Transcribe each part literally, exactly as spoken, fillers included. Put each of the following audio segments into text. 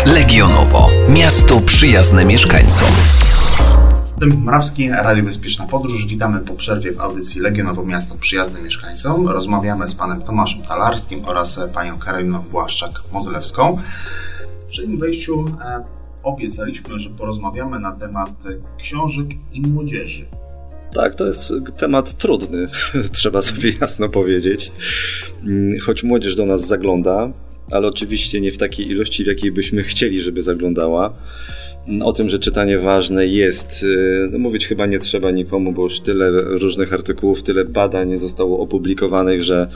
Legionowo. Miasto przyjazne mieszkańcom. Dym Morawski, Radio Bezpieczna Podróż. Witamy po przerwie w audycji Legionowo Miasto przyjazne mieszkańcom. Rozmawiamy z panem Tomaszem Talarskim oraz panią Karoliną Błaszczak-Mozylewską. W poprzednim wejściu e, obiecaliśmy, że porozmawiamy na temat książek i młodzieży. Tak, to jest temat trudny, trzeba sobie jasno powiedzieć. Choć młodzież do nas zagląda, ale oczywiście nie w takiej ilości, w jakiej byśmy chcieli, żeby zaglądała. O tym, że czytanie ważne jest, no mówić chyba nie trzeba nikomu, bo już tyle różnych artykułów, tyle badań zostało opublikowanych, że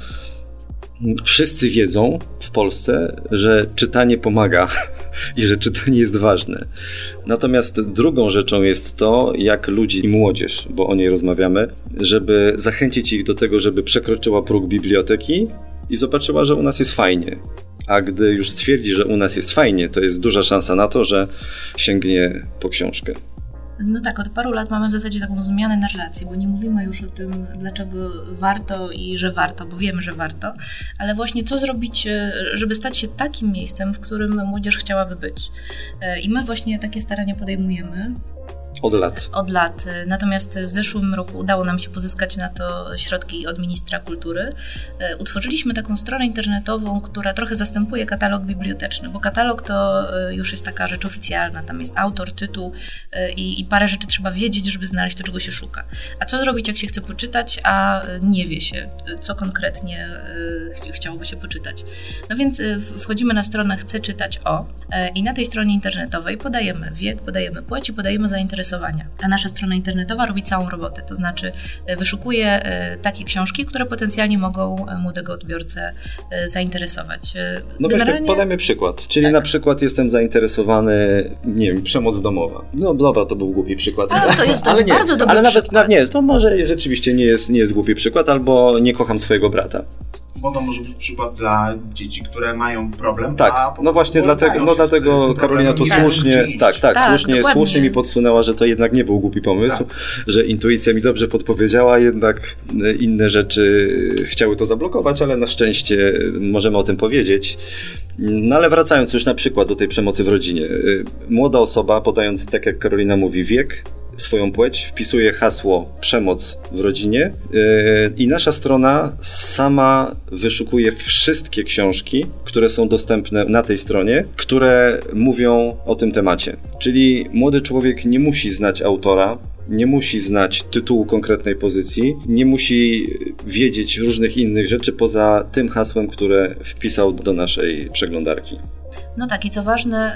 wszyscy wiedzą w Polsce, że czytanie pomaga i że czytanie jest ważne. Natomiast drugą rzeczą jest to, jak ludzi i młodzież, bo o niej rozmawiamy, żeby zachęcić ich do tego, żeby przekroczyła próg biblioteki i zobaczyła, że u nas jest fajnie. A gdy już stwierdzi, że u nas jest fajnie, to jest duża szansa na to, że sięgnie po książkę. No tak, od paru lat mamy w zasadzie taką zmianę narracji, bo nie mówimy już o tym, dlaczego warto i że warto, bo wiemy, że warto, ale właśnie co zrobić, żeby stać się takim miejscem, w którym młodzież chciałaby być. I my właśnie takie starania podejmujemy. Od lat. Od lat. Natomiast w zeszłym roku udało nam się pozyskać na to środki od ministra kultury. Utworzyliśmy taką stronę internetową, która trochę zastępuje katalog biblioteczny, bo katalog to już jest taka rzecz oficjalna. Tam jest autor, tytuł i, i parę rzeczy trzeba wiedzieć, żeby znaleźć to, czego się szuka. A co zrobić, jak się chce poczytać, a nie wie się, co konkretnie ch- chciałoby się poczytać. No więc wchodzimy na stronę Chcę czytać o i na tej stronie internetowej podajemy wiek, podajemy płeć i podajemy zainteresowania. A nasza strona internetowa robi całą robotę, to znaczy wyszukuje takie książki, które potencjalnie mogą młodego odbiorcę zainteresować. No Generalnie... weźmy, podajmy przykład. Czyli tak. Na przykład jestem zainteresowany, nie wiem, przemoc domowa. No dobra, to był głupi przykład. Ale to jest, to jest nie, bardzo dobry ale nawet, przykład. Nie, to może rzeczywiście nie jest, nie jest głupi przykład, albo nie kocham swojego brata. Bo to może być przykład dla dzieci, które mają problem. Tak, a no właśnie dlatego, no dlatego Karolina tu słusznie, tak, tak, tak, słusznie, słusznie mi podsunęła, że to jednak nie był głupi pomysł, tak. Że intuicja mi dobrze podpowiedziała, jednak inne rzeczy chciały to zablokować, ale na szczęście możemy o tym powiedzieć. No ale wracając już na przykład do tej przemocy w rodzinie. Młoda osoba, podając, tak jak Karolina mówi, wiek, swoją płeć, wpisuje hasło przemoc w rodzinie yy, i nasza strona sama wyszukuje wszystkie książki, które są dostępne na tej stronie, które mówią o tym temacie. Czyli młody człowiek nie musi znać autora, nie musi znać tytułu konkretnej pozycji, nie musi wiedzieć różnych innych rzeczy poza tym hasłem, które wpisał do naszej przeglądarki. No tak, i co ważne,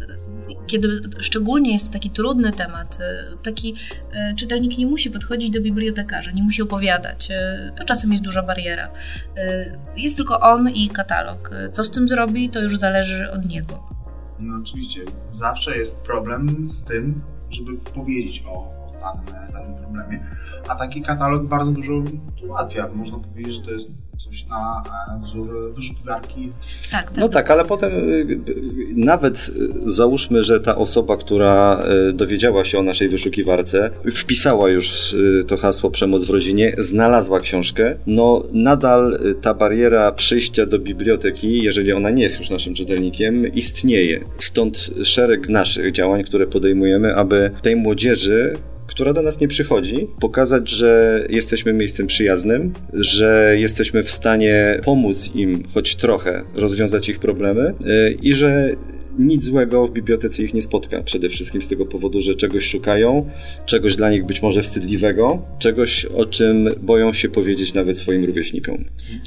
kiedy szczególnie jest to taki trudny temat, taki czytelnik nie musi podchodzić do bibliotekarza, nie musi opowiadać. To czasem jest duża bariera. Jest tylko on i katalog. Co z tym zrobi, to już zależy od niego. No oczywiście, zawsze jest problem z tym, żeby powiedzieć o danym, danym problemie, a taki katalog bardzo dużo ułatwia. Można powiedzieć, że to jest coś na wzór wyszukiwarki. Tak, tak, no tak, ale potem nawet załóżmy, że ta osoba, która dowiedziała się o naszej wyszukiwarce, wpisała już to hasło przemoc w rodzinie, znalazła książkę, no nadal ta bariera przyjścia do biblioteki, jeżeli ona nie jest już naszym czytelnikiem, istnieje. Stąd szereg naszych działań, które podejmujemy, aby tej młodzieży, która do nas nie przychodzi, pokazać, że jesteśmy miejscem przyjaznym, że jesteśmy w stanie pomóc im choć trochę rozwiązać ich problemy i że nic złego w bibliotece ich nie spotka. Przede wszystkim z tego powodu, że czegoś szukają, czegoś dla nich być może wstydliwego, czegoś, o czym boją się powiedzieć nawet swoim rówieśnikom.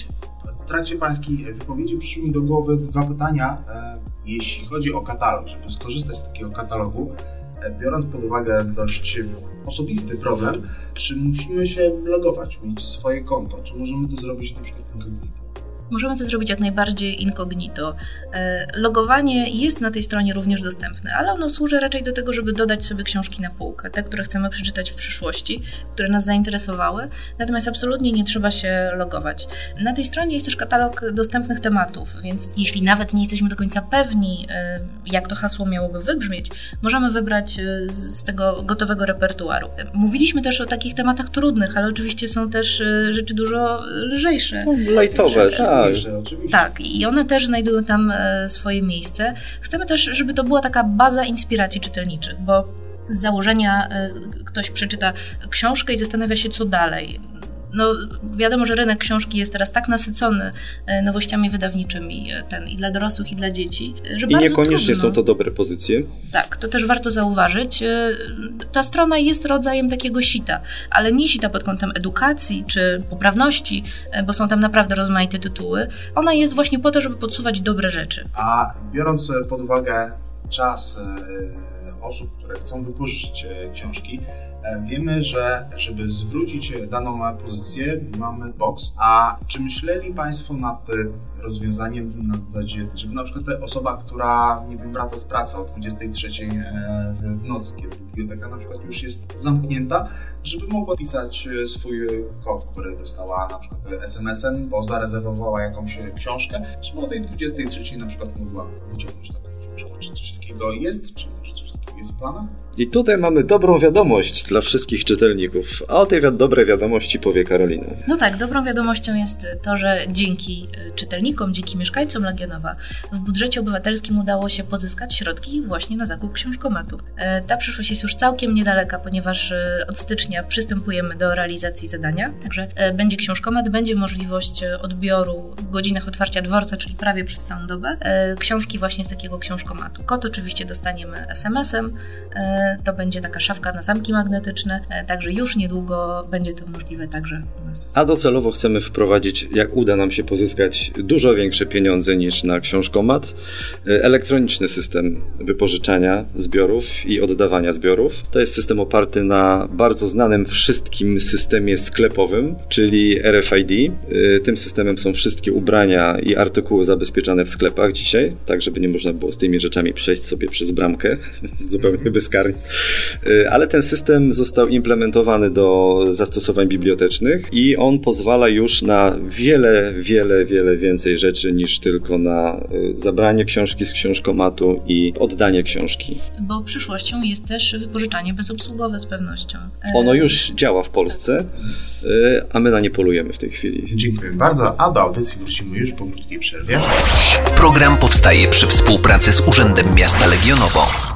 W trakcie pańskiej wypowiedzi przyszły mi do głowy dwa pytania, jeśli chodzi o katalog, żeby skorzystać z takiego katalogu. Biorąc pod uwagę dość osobisty problem, czy musimy się logować, mieć swoje konto, czy możemy to zrobić na przykład incognito? Możemy to zrobić jak najbardziej incognito. Logowanie jest na tej stronie również dostępne, ale ono służy raczej do tego, żeby dodać sobie książki na półkę, te, które chcemy przeczytać w przyszłości, które nas zainteresowały, natomiast absolutnie nie trzeba się logować. Na tej stronie jest też katalog dostępnych tematów, więc jeśli nawet nie jesteśmy do końca pewni, jak to hasło miałoby wybrzmieć, możemy wybrać z tego gotowego repertuaru. Mówiliśmy też o takich tematach trudnych, ale oczywiście są też rzeczy dużo lżejsze. No, lajtowe, tak. najważniejsze, oczywiście. Tak, i one też znajdują tam swoje miejsce. Chcemy też, żeby to była taka baza inspiracji czytelniczych, bo z założenia ktoś przeczyta książkę i zastanawia się, co dalej. No, wiadomo, że rynek książki jest teraz tak nasycony nowościami wydawniczymi, ten i dla dorosłych, i dla dzieci, że I bardzo niekoniecznie trudno. są to dobre pozycje. Tak, to też warto zauważyć. Ta strona jest rodzajem takiego sita, ale nie sita pod kątem edukacji czy poprawności, bo są tam naprawdę rozmaite tytuły. Ona jest właśnie po to, żeby podsuwać dobre rzeczy. A biorąc pod uwagę czas osób, które chcą wypożyczyć książki, wiemy, że żeby zwrócić daną pozycję, mamy box. A czy myśleli Państwo nad rozwiązaniem na zasadzie, żeby na przykład ta osoba, która, nie wiem, wraca z pracy o dwudziestej trzeciej w nocy, kiedy biblioteka na przykład już jest zamknięta, żeby mogła pisać swój kod, który dostała na przykład es em esem, bo zarezerwowała jakąś książkę, żeby o tej dwudziestej trzeciej na przykład mogła wyciągnąć taką książkę. Czy coś takiego jest? Czy może coś takiego jest w planach? I tutaj mamy dobrą wiadomość dla wszystkich czytelników, a o tej wi- dobrej wiadomości powie Karolina. No tak, dobrą wiadomością jest to, że dzięki czytelnikom, dzięki mieszkańcom Legionowa w budżecie obywatelskim udało się pozyskać środki właśnie na zakup książkomatu. Ta przyszłość jest już całkiem niedaleka, ponieważ od stycznia przystępujemy do realizacji zadania, także będzie książkomat, będzie możliwość odbioru w godzinach otwarcia dworca, czyli prawie przez całą dobę, książki właśnie z takiego książkomatu. Kod oczywiście dostaniemy es em esem, to będzie taka szafka na zamki magnetyczne, także już niedługo będzie to możliwe także u nas. A docelowo chcemy wprowadzić, jak uda nam się pozyskać dużo większe pieniądze niż na książkomat, elektroniczny system wypożyczania zbiorów i oddawania zbiorów. To jest system oparty na bardzo znanym wszystkim systemie sklepowym, czyli er ef i de. Tym systemem są wszystkie ubrania i artykuły zabezpieczane w sklepach dzisiaj, tak żeby nie można było z tymi rzeczami przejść sobie przez bramkę, zupełnie bezkarnie. Ale ten system został implementowany do zastosowań bibliotecznych i on pozwala już na wiele, wiele, wiele więcej rzeczy niż tylko na zabranie książki z książkomatu i oddanie książki. Bo przyszłością jest też wypożyczanie bezobsługowe z pewnością. Ono już działa w Polsce, a my na nie polujemy w tej chwili. Dziękuję bardzo, a do audycji wrócimy już po krótkiej przerwie. Program powstaje przy współpracy z Urzędem Miasta Legionowo.